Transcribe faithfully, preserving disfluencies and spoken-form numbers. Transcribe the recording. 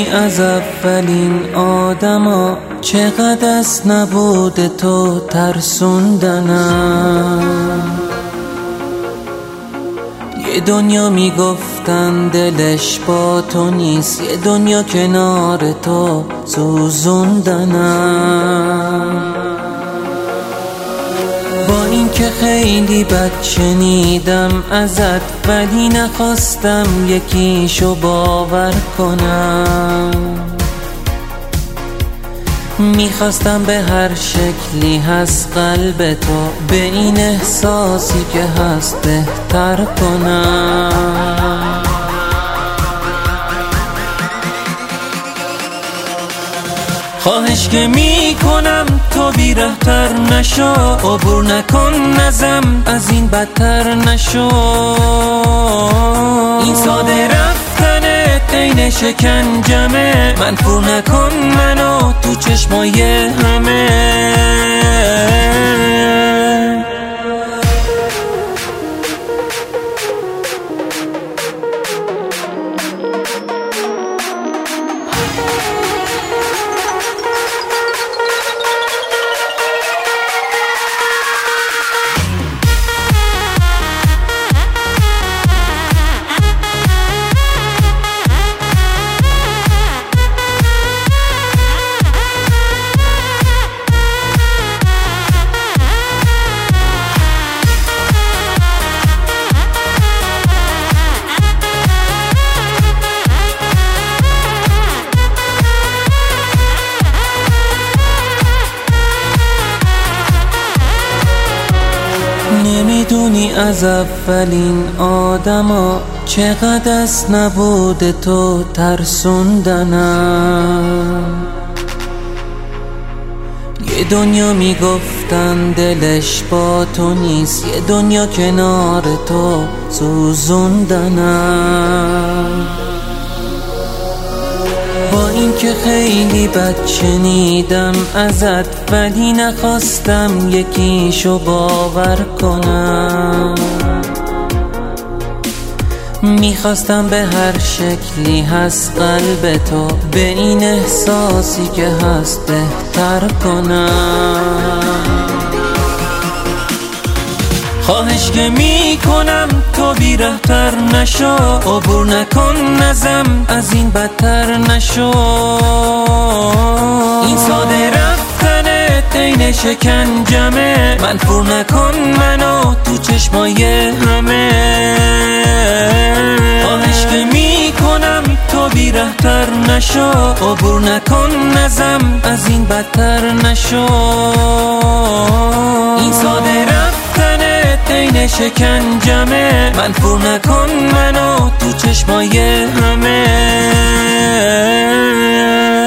از اولین آدما چقدر از نبود تو ترسوندنم. یه دنیا میگفتن دلش با تو نیست، یه دنیا کنار تو سوزوندنم. با این که خیلی بد شنیدم ازت، ولی نخواستم یکیشو باور کنم. میخواستم به هر شکلی هست قلب تو به این احساسی که هست بهتر کنم. خواهش که میکنم تو بی‌رحم‌تر نشو، عبور نکن ازم از این بدتر نشو. این ساده رفتنت عین شکنجمه، منفور نکن منو تو چشمای همه. نمیدونی از اولین آدما چقدر از نبود تو ترسوندنم. یه دنیا میگفتن دلش با تو نیست، یه دنیا کنار تو سوزوندنم. با این که خیلی بد شنیدم ازت، ولی نخواستم یکیشو باور کنم. میخواستم به هر شکلی هست قلب تو به این احساسی که هست بهتر کنم. خواهش که میکنم تو بی‌رحم‌تر نشو، عبور نکن ازم از این بدتر نشو. این ساده رفتنت عین شکنجمه، منفور نکن منو تو چشمای همه. خواهش که میکنم تو بی‌رحم‌تر نشو، عبور نکن ازم از این بدتر نشو. این ساده رفتنت عین شکنجمه، منفور نکن منو تو چشمای همه.